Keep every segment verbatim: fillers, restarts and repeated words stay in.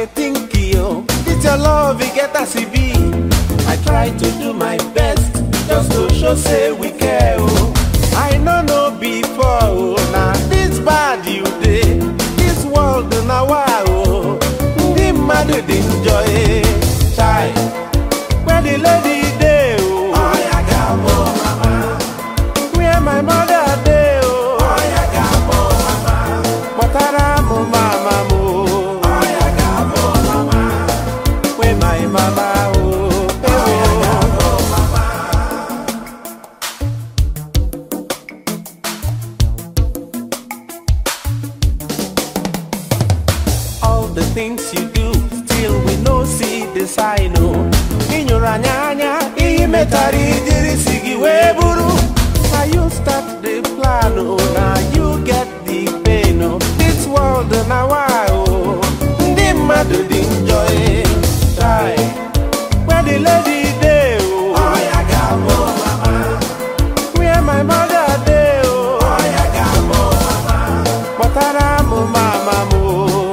dey think yo, it's your love, you get as it be. I try to do my best, just to show say we care, oh. I no know before, oh, now this bad you dey, this world na why, oh. The man dey enjoy, chai, where the lady dey, oh. Oh, yeah, gabo, mama. Where my mother dey, oh. Oh, yeah, gabo, mama. Matara mo mama mo. Oh, yeah, gabo, mama. Where my mama, oh. The things you do, still we no see the sign, oh. Inyura nyanya, imetari diri sigi weburu. Now you start the plan, oh. Now you get the pain, oh. This world na why, oh. Ndi madu di enjoy, try. Where the lady dey, oh. Oh, yeah, gabo, mama. Where my mother dey, oh. Oh, yeah, gabo, mama. Matara mo mama mo.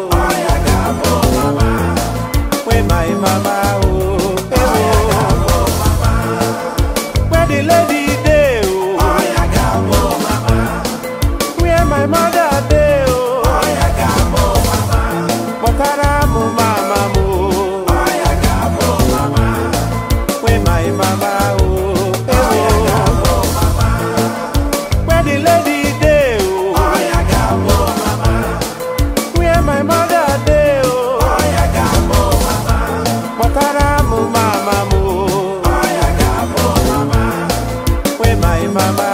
My mama, oh, oh, oh, mama. Where the lady dey, oh, oh, yeah, gabo, mama. Where my mother dey, oh, oh, yeah, gabo, mama. Matara mo mama mo, oh, yeah, gabo, mama. Where my mama, oh, oh, yeah, gabo, mama. Where the lady dey, oh, oh, yeah, gabo, mama. Where my mother dey, oh, oh, yeah, gabo, mama. Matara mo mama mo, oh, yeah, gabo, mama. Where my mama.